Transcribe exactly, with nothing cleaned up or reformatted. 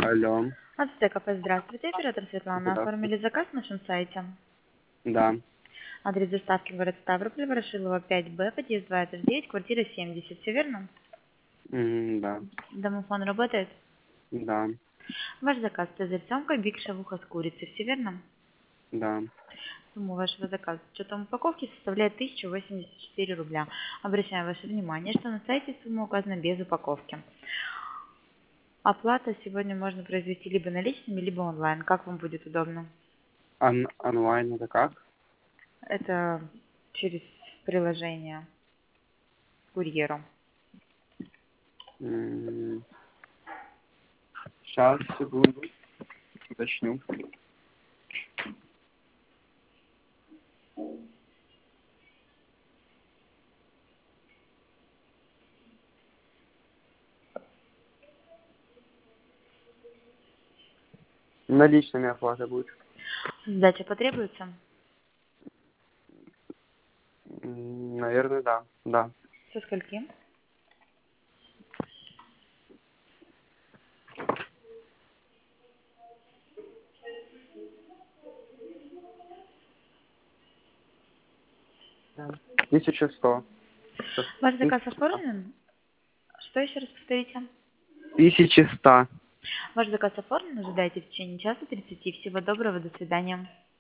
Алло. Ацтек кафе, здравствуйте. Оператор Светлана. Здравствуйте. Оформили заказ на нашем сайте. Да. Адрес доставки город Ставрополь, Ворошилова пять Б, подъезд два этаж девять, квартира семьдесят. Все верно? М, Да. Домофон работает? Да. Ваш заказ цезарь семка, биг шавуха с курицей. Все верно? Да. Сумма вашего заказа с учетом упаковки составляет тысяча восемьдесят четыре рубля. Обращаю ваше внимание, что на сайте сумма указана без упаковки. Оплата сегодня можно произвести либо наличными, либо онлайн. Как вам будет удобно? Он- онлайн это как? Это через приложение с курьером. М, Сейчас, секунду. Уточню. Наличными оплата будет. Сдача потребуется? М, Наверное, да. Да. Со скольки? Тысяча сто. Ваш заказ Тысяча ста. оформлен? Что еще раз повторите? Тысяча ста. Ваш заказ оформлен, ожидайте в течение часа тридцати. Всего доброго, до свидания.